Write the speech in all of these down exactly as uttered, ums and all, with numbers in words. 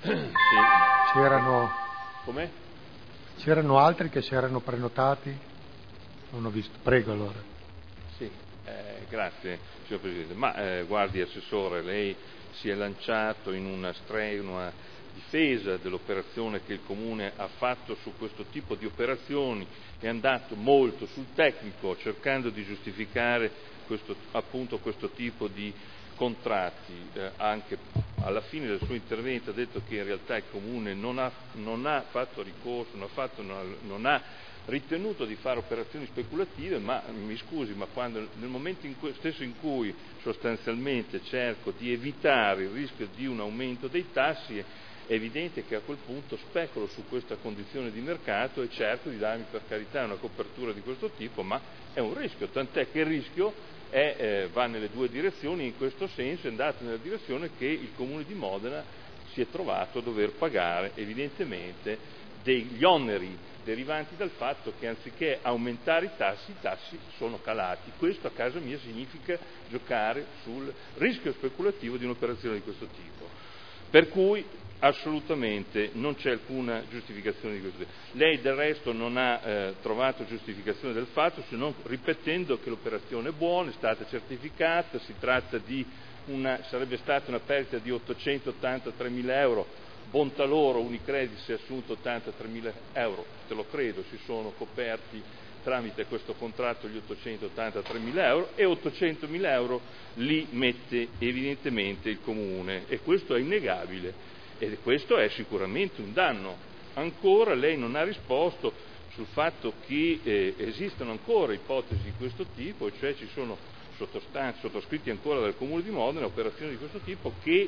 Sì. C'erano, Com'è? c'erano altri che si erano prenotati? Non ho visto. Prego allora. Sì, eh, grazie signor Presidente. Ma eh, guardi Assessore, lei si è lanciato in una strenua difesa dell'operazione che il Comune ha fatto su questo tipo di operazioni, è andato molto sul tecnico cercando di giustificare questo, appunto questo tipo di contratti. Eh, anche alla fine del suo intervento ha detto che in realtà il Comune non ha, non ha fatto ricorso, non ha, fatto, non ha, non ha ritenuto di fare operazioni speculative, ma mi scusi, ma quando, nel momento in cui, stesso in cui sostanzialmente cerco di evitare il rischio di un aumento dei tassi, è evidente che a quel punto specolo su questa condizione di mercato e cerco di darmi per carità una copertura di questo tipo, ma è un rischio, tant'è che il rischio è, eh, va nelle due direzioni. In questo senso è andato nella direzione che il Comune di Modena si è trovato a dover pagare evidentemente degli oneri derivanti dal fatto che anziché aumentare i tassi, i tassi sono calati. Questo a casa mia significa giocare sul rischio speculativo di un'operazione di questo tipo. Per cui assolutamente non c'è alcuna giustificazione di questo tipo. Lei del resto non ha eh, trovato giustificazione del fatto, se non ripetendo che l'operazione è buona, è stata certificata, si tratta di una, sarebbe stata una perdita di ottocentottantatremila euro, bontà loro, Unicredit si è assunto ottantatremila euro, te lo credo, si sono coperti tramite questo contratto gli ottocentottantatremila euro e ottocentomila euro li mette evidentemente il Comune, e questo è innegabile e questo è sicuramente un danno. Ancora lei non ha risposto sul fatto che eh, esistono ancora ipotesi di questo tipo, cioè ci sono sottoscritti ancora dal Comune di Modena operazioni di questo tipo che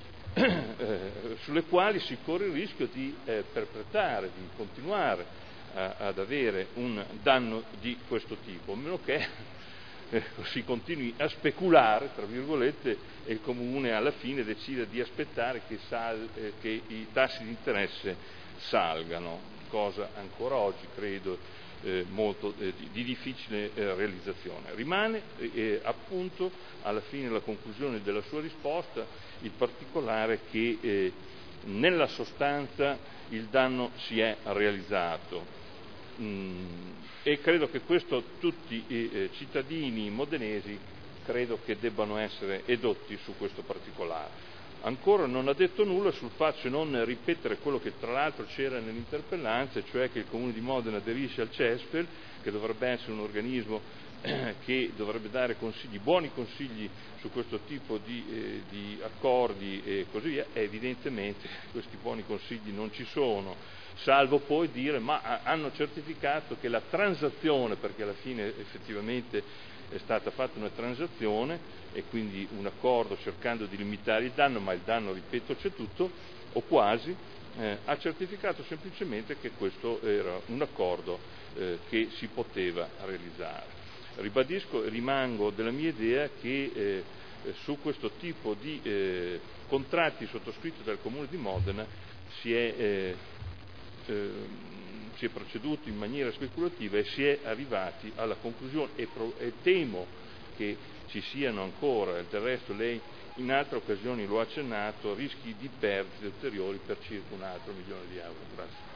Eh, sulle quali si corre il rischio di eh, perpetrare, di continuare a, ad avere un danno di questo tipo, a meno che eh, si continui a speculare, tra virgolette, e il Comune alla fine decide di aspettare che, sal, eh, che i tassi di interesse salgano, cosa ancora oggi credo Eh, molto eh, di, di difficile eh, realizzazione. Rimane eh, appunto alla fine, la conclusione della sua risposta, il particolare che eh, nella sostanza il danno si è realizzato mm, e credo che questo tutti i eh, cittadini modenesi credo che debbano essere edotti su questo particolare. Ancora non ha detto nulla sul fatto, se non ripetere quello che tra l'altro c'era nell'interpellanza, cioè che il Comune di Modena aderisce al CESPEL, che dovrebbe essere un organismo eh, che dovrebbe dare consigli, buoni consigli su questo tipo di, eh, di accordi e così via, e evidentemente questi buoni consigli non ci sono, salvo poi dire ma hanno certificato che la transazione, perché alla fine effettivamente è stata fatta una transazione e quindi un accordo cercando di limitare il danno, ma il danno, ripeto, c'è tutto, o quasi, eh, ha certificato semplicemente che questo era un accordo eh, che si poteva realizzare. Ribadisco e rimango della mia idea che eh, su questo tipo di eh, contratti sottoscritti dal Comune di Modena si è, eh, eh, si è proceduto in maniera speculativa e si è arrivati alla conclusione, e, pro, e temo che ci siano ancora, del resto lei in altre occasioni lo ha accennato, rischi di perdite ulteriori per circa un altro milione di euro. Grazie.